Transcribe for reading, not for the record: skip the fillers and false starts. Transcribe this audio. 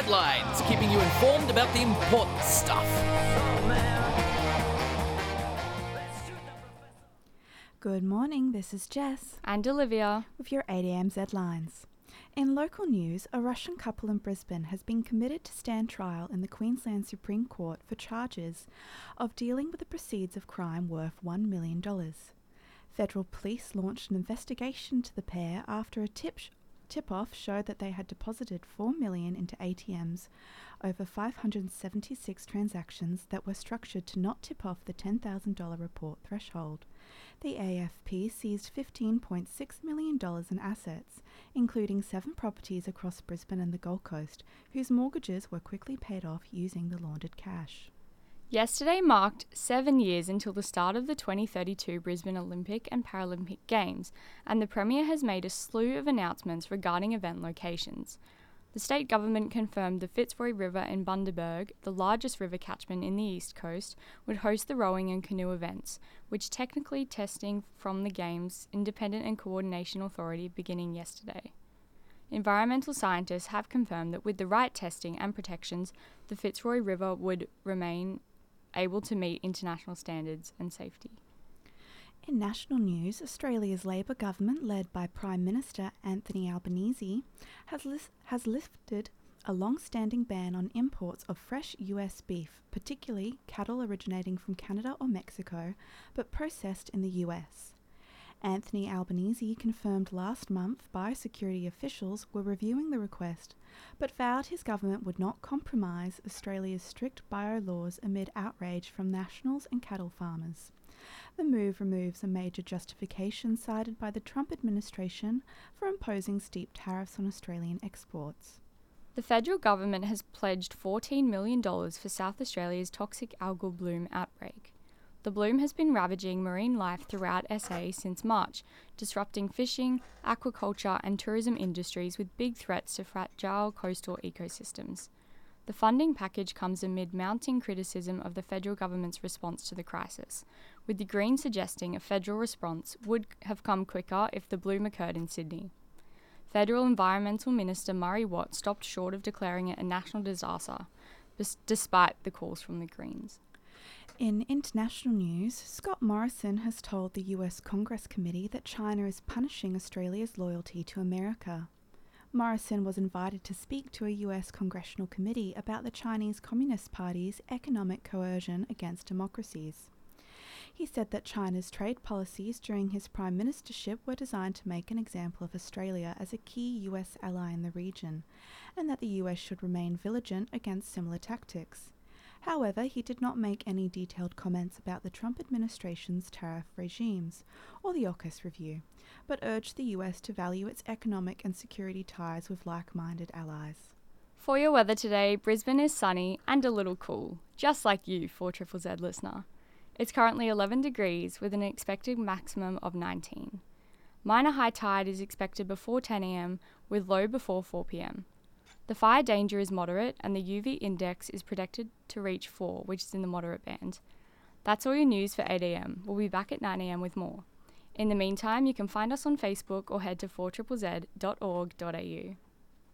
Headlines, keeping you informed about the important stuff. Good morning, this is Jess And Olivia with your 8am Headlines. In local news, a Russian couple in Brisbane has been committed to stand trial in the Queensland Supreme Court for charges of dealing with the proceeds of crime worth $1 million. Federal police launched an investigation into the pair after a tip-off showed that they had deposited $4 million into ATMs over 576 transactions that were structured to not tip off the $10,000 report threshold. The AFP seized $15.6 million in assets, including 7 properties across Brisbane and the Gold Coast, whose mortgages were quickly paid off using the laundered cash. Yesterday marked 7 years until the start of the 2032 Brisbane Olympic and Paralympic Games, and the Premier has made a slew of announcements regarding event locations. The state government confirmed the Fitzroy River in Bundaberg, the largest river catchment in the East Coast, would host the rowing and canoe events, which technically testing from the Games Independent and Coordination Authority beginning yesterday. Environmental scientists have confirmed that with the right testing and protections, the Fitzroy River would remain able to meet international standards and safety. In national news, Australia's Labor government, led by Prime Minister Anthony Albanese, has lifted a long-standing ban on imports of fresh US beef, particularly cattle originating from Canada or Mexico, but processed in the US. Anthony Albanese confirmed last month biosecurity officials were reviewing the request, but vowed his government would not compromise Australia's strict bio laws amid outrage from nationals and cattle farmers. The move removes a major justification cited by the Trump administration for imposing steep tariffs on Australian exports. The federal government has pledged $14 million for South Australia's toxic algal bloom outbreak. The bloom has been ravaging marine life throughout SA since March, disrupting fishing, aquaculture and tourism industries with big threats to fragile coastal ecosystems. The funding package comes amid mounting criticism of the federal government's response to the crisis, with the Greens suggesting a federal response would have come quicker if the bloom occurred in Sydney. Federal Environmental Minister Murray Watt stopped short of declaring it a national disaster, despite the calls from the Greens. In international news, Scott Morrison has told the US Congress Committee that China is punishing Australia's loyalty to America. Morrison was invited to speak to a US Congressional Committee about the Chinese Communist Party's economic coercion against democracies. He said that China's trade policies during his prime ministership were designed to make an example of Australia as a key US ally in the region, and that the US should remain vigilant against similar tactics. However, he did not make any detailed comments about the Trump administration's tariff regimes or the AUKUS review, but urged the US to value its economic and security ties with like-minded allies. For your weather today, Brisbane is sunny and a little cool, just like you, 4ZZZ listener. It's currently 11 degrees with an expected maximum of 19. Minor high tide is expected before 10 a.m. with low before 4 p.m. The fire danger is moderate and the UV index is projected to reach 4, which is in the moderate band. That's all your news for 8 a.m. We'll be back at 9 a.m. with more. In the meantime, you can find us on Facebook or head to 4ZZZ.org.au.